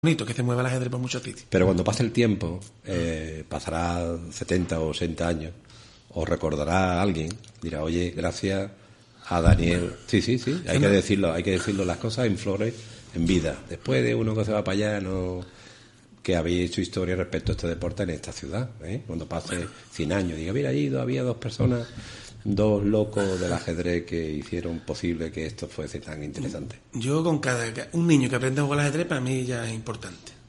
bonito que se mueva el ajedrez por muchos sitios. Pero cuando pase el tiempo, pasará 70 o 80 años, os recordará a alguien, dirá, oye, gracias a Daniel. Sí, hay que decirlo las cosas en flores, en vida. Después de uno que se va para allá, no, que habéis hecho historia respecto a este deporte en esta ciudad, cuando pase 100 años, diga, mira, allí había dos personas, dos locos del ajedrez que hicieron posible que esto fuese tan interesante. Yo con un niño que aprenda a jugar al ajedrez, para mí ya es importante.